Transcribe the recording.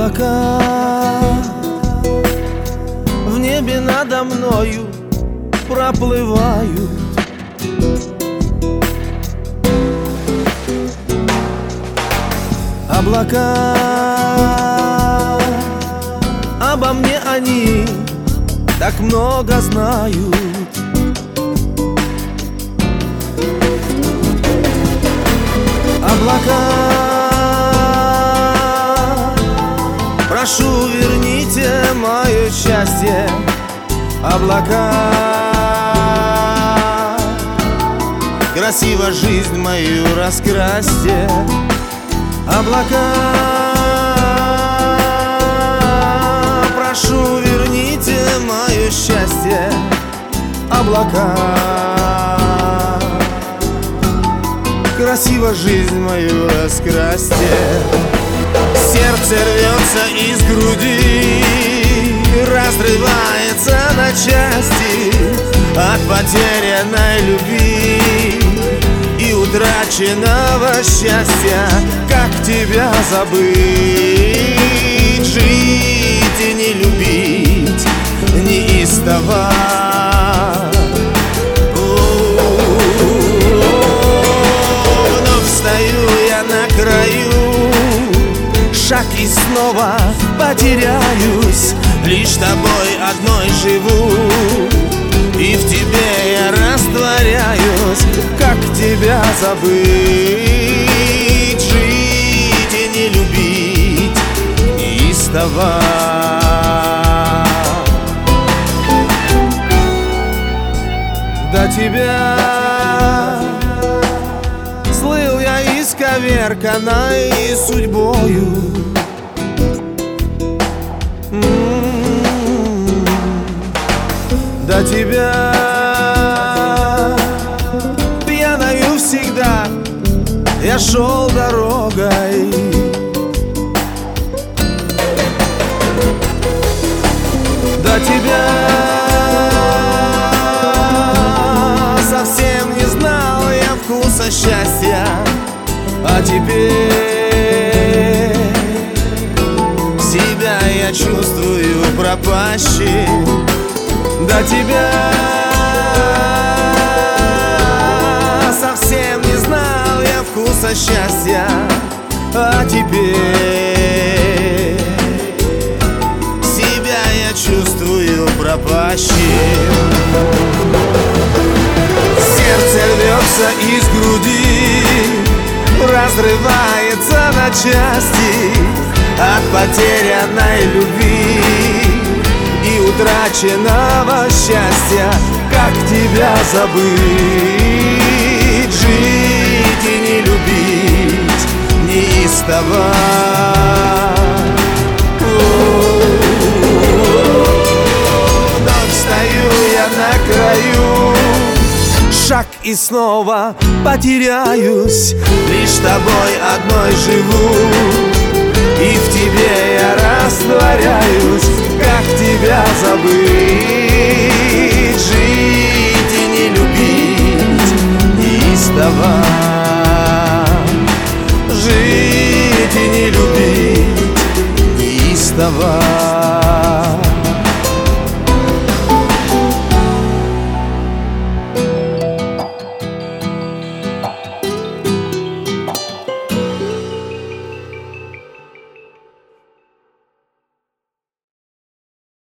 Облака в небе надо мною проплывают. Облака, обо мне они так много знают. Облака, прошу, верните мое счастье. Облака, красиво жизнь мою раскрасьте. Облака, прошу, верните мое счастье. Облака, красиво жизнь мою раскрасьте. Сердце рвется из груди, разрывается на части от потерянной любви и утраченного счастья. Как тебя забыть, жить и не любить неистово? Вновь стою я на краю, шаг и снова потеряюсь. Лишь тобой одной живу, и в тебе я растворяюсь. Как тебя забыть, жить и не любить неистово? До тебя слыл я исковерканной судьбою. До тебя пьяною всегда я шел дорогой. До тебя совсем не знал я вкуса счастья, а теперь себя я чувствую пропащим. До тебя совсем не знал я вкуса счастья, а теперь себя я чувствую пропащим. Сердце рвется из груди, разрывается на части от потерянной любви и утраченного счастья. Как тебя забыть, жить и не любить неистово? Вновь стою я на краю, шаг и снова потеряюсь. Лишь тобой одной живу, и в тебе я растворяюсь.